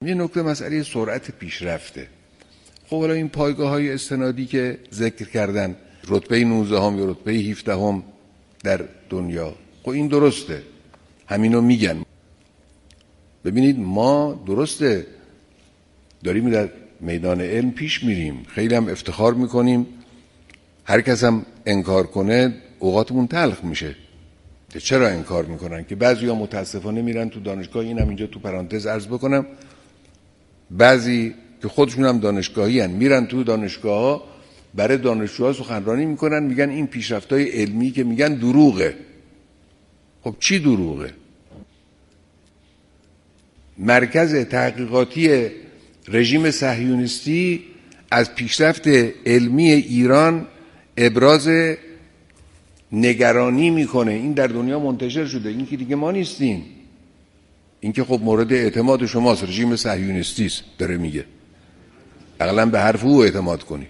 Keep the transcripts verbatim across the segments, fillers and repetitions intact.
یه نکته مسئله سرعت پیشرفته. خب حالا این پایگاه‌های استنادی که ذکر کردن، رتبه نوزده هم یا رتبه هفده هم در دنیا، خب این درسته، همینو میگن. ببینید ما درسته داریم در میدان علم پیش میریم، خیلی هم افتخار میکنیم، هر کس هم انکار کنه اوقاتمون تلخ میشه. چرا انکار میکنن؟ که بعضیا متاسفانه میرن تو دانشگاه، اینم اینجا تو پرانتز عرض بکنم، بعضی که خودشون هم دانشگاهی هن میرن تو دانشگاه ها برای دانشجوها سخنرانی میکنن، میگن این پیشرفت‌های علمی که میگن دروغه. خب چی دروغه؟ مرکز تحقیقاتی رژیم صهیونیستی از پیشرفت علمی ایران ابراز نگرانی میکنه. این در دنیا منتشر شده، این که دیگه ما نیستیم، این که خب مورد اعتماد شماست، رژیم صهیونیستی است داره میگه، اقلا به حرف او اعتماد کنی.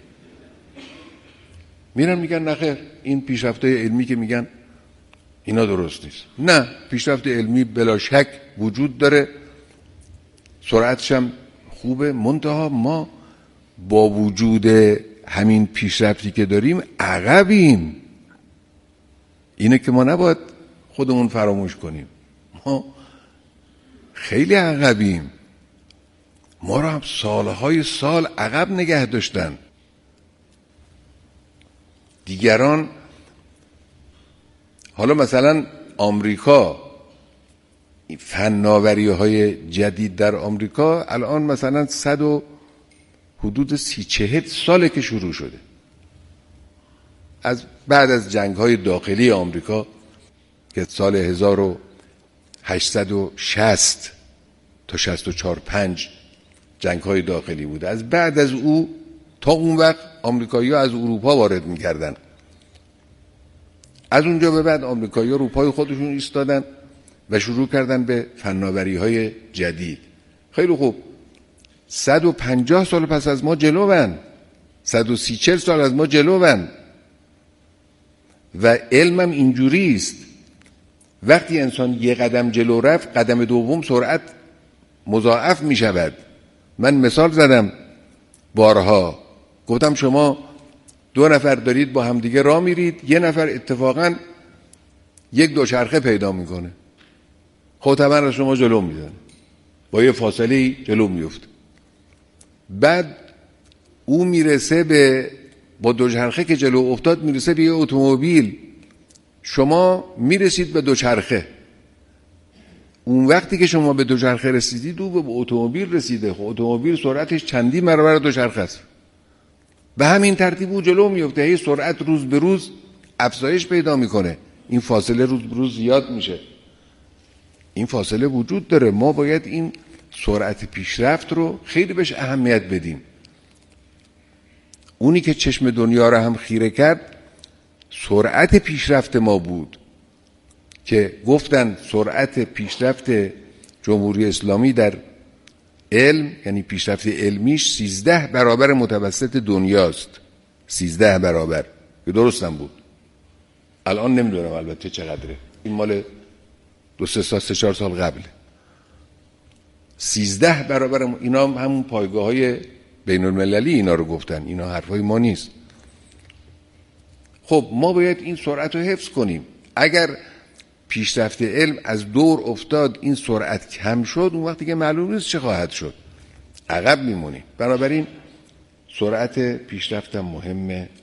میرن میگن نخیر این پیشرفت‌های علمی که میگن اینا درست نیست. نه، پیشرفت علمی بلا شک وجود داره، سرعتش هم خوبه، منتها ما با وجود همین پیشرفتی که داریم عقبیم. اینه که ما نباید خودمون فراموش کنیم، ما خیلی عقبیم. ما رو هم سالهای سال عقب نگه داشتن. دیگران، حالا مثلا آمریکا، فناوری های جدید در آمریکا الان مثلا صد و حدود سی چهل ساله که شروع شده، از بعد از جنگ های داخلی آمریکا که سال هزار و هشتصد و شصت تا شصت و چهار پنج جنگ های داخلی بوده. از بعد از او تا اون وقت آمریکایی‌ها از اروپا وارد می‌کردن، از اونجا به بعد آمریکایی‌ها رو پای خودشون ایستادن و شروع کردن به فناوری‌های جدید. خیلی خوب، صد و پنجاه سال پس از ما جلوون، صد و سی چهل سال از ما جلوون. و علمم اینجوری است، وقتی انسان یه قدم جلو رفت، قدم دوم سرعت مضاعف می شود. من مثال زدم بارها، گفتم شما دو نفر دارید با همدیگه راه میرید، یه نفر اتفاقا یک دوچرخه پیدا میکنه، خب طبعا از شما جلو میزنه، با یه فاصله جلو میفته. بعد او میرسه به، با دوچرخه که جلو افتاد میرسه به یه اتومبیل، شما میرسید به دوچرخه. اون وقتی که شما به دوچرخه رسیدید او به اتومبیل رسیده، خب اتومبیل سرعتش چندین برابر دوچرخه است. به همین ترتیب او جلو میفته، هی سرعت روز به روز افزایش پیدا میکنه، این فاصله روز به روز زیاد میشه. این فاصله وجود داره، ما باید این سرعت پیشرفت رو خیلی بهش اهمیت بدیم. اونی که چشم دنیا رو هم خیره کرد سرعت پیشرفت ما بود که گفتن سرعت پیشرفت جمهوری اسلامی در علم، یعنی پیشرفت علمیش سیزده برابر متوسط دنیاست. سیزده برابر، که درست هم بود. الان نمیدونم البته چقدره، این مال دو سه سال سه چهار سال قبل. سیزده برابر. اینا هم همون پایگاه های بین المللی اینا رو گفتن، اینا حرفای ما نیست. خب ما باید این سرعت رو حفظ کنیم. اگر پیشرفت علم از دور افتاد، این سرعت کم شد، اون وقتی که معلوم نیست چه خواهد شد، عقب میمونیم. بنابراین سرعت پیشرفت مهمه.